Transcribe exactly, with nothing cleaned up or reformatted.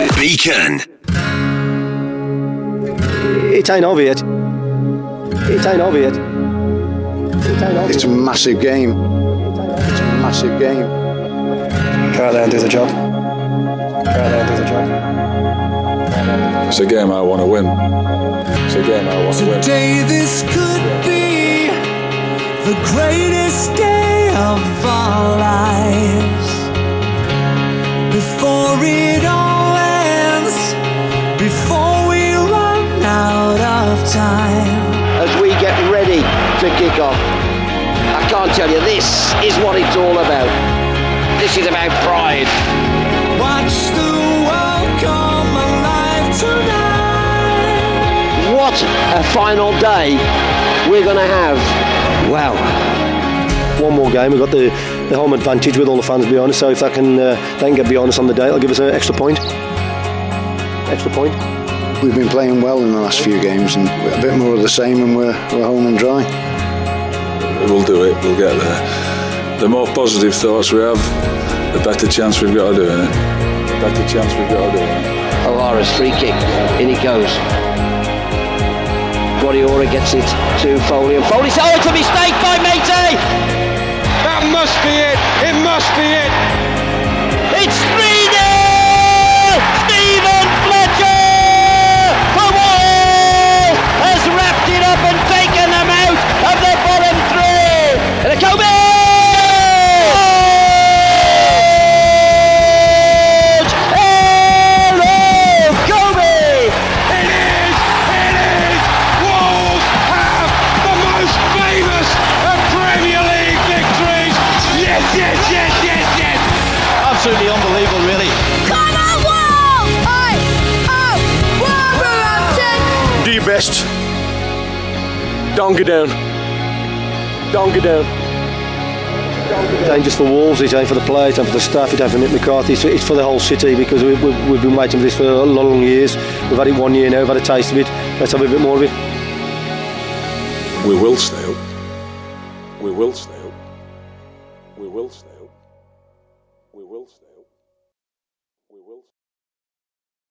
Beacon. It ain't over yet. It ain't over yet. It ain't over It's a yet. massive game. It's a massive game. Go out there and do the job. Go out there and do the job. It's a game I want to win. It's a game I want to win. Today this could be the greatest day of our lives. Before it all ends, before we run out of time. As we get ready to kick off, I can't tell you, this is what it's all about. This is about pride. Watch the world come alive tonight. What a final day we're going to have. Wow. One more game. We've got the, the home advantage with all the fans behind us. So if they can, uh, they can get behind us on the day, it'll give us an extra point. Extra point. We've been playing well in the last few games, and a bit more of the same, and we're, we're home and dry. We'll do it. We'll get there. The more positive thoughts we have, the better chance we've got of doing it. The better chance we've got of doing it. O'Hara's free kick. In it goes. Guardiola gets it to Foley, and Foley says, oh, it's a mistake by Matey! That must be it! It must be it! It's three nil! Stephen Fletcher for Wales has wrapped it up and taken them out of the bottom three! And a Kobe! Absolutely unbelievable, really. Come on, Wolves! Oi! Oh! Wolverhampton! Do your best. Don't go down. Don't go down. It ain't just for Wolves, it ain't for the players, it ain't for the staff, it ain't for Mick McCarthy, it's, it's for the whole city, because we, we, we've been waiting for this for a long, long years. We've had it one year now, we've had a taste of it. Let's have a bit more of it. We will stay up. We will stay up. We will stay up.